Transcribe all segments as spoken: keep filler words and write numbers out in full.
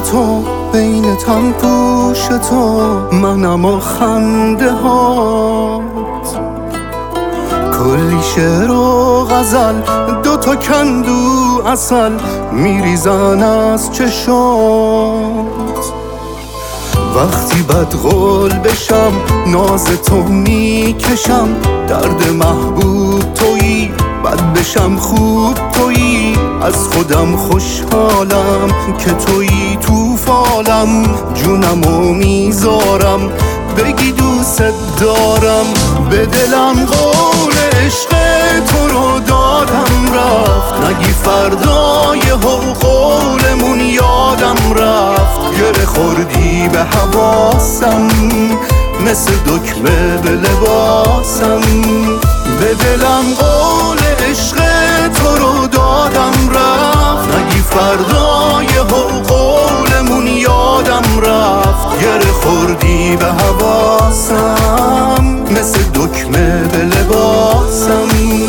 تو، بین تن پوش تو، منم و خنده هات. کلی شعر و غزل، دوتا کندو عسل میریزن از چشات. وقتی بدقول بشم ناز تو میکشم، درد محبوب تویی، بد بشم خوب تویی. از خودم خوشحالم که تویی تو فالم، جونمو میذارم بگی دوست دارم. به دلم قول عشق تو رو دادم رفت، نگی فردا یهو قولمون یادم رفت. گره خوردی به حواسم مثل دکمه به لباسم. به دلم قول عشق تو رو دادم رفت، نگی فردا یهو قولمون یادم رفت. گره خوردی به حواسم مثل دکمه به لباسم.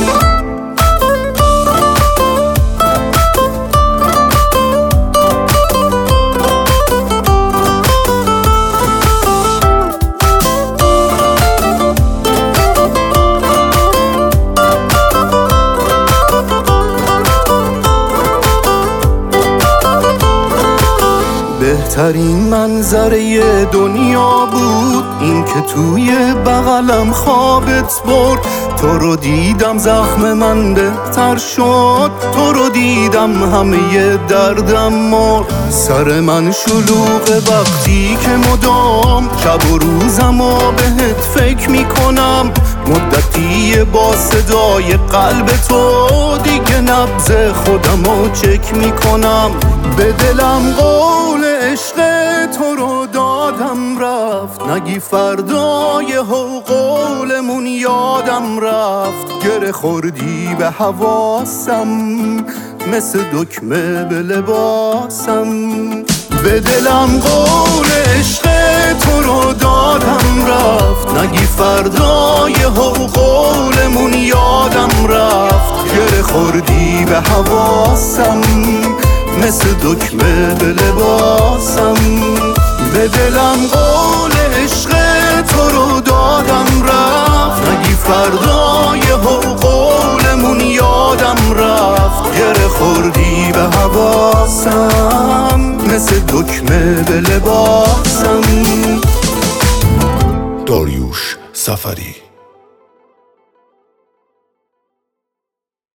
بهترین منظره دنیا بود این که توی بغلم خوابت برد. تو رو دیدم زخم من بهتر شد، تو رو دیدم همه دردم مرد. سر من شلوغ وقتی که مدام شب و روزم و بهت فکر میکنم. مدتی با صدای قلب تو دیگه نبض خودمو چک میکنم. به دلم قول عشق تو رو دادم رفت، نگی فردا یهو قولمون یادم رفت. گره خوردی به حواسم مثل دکمه به لباسم. به دلم قول عشق تو رو دادم رفت، نگی فردا یهو قولمون یادم رفت. گره خوردی به حواسم مثل دکمه به لباسم. به دلم قول عشق تو رو دادم رفت، نگی فردا یهو قولمون یادم رفت. گره خوردی به حواسم مثل دکمه به لباسم. داریوش سفری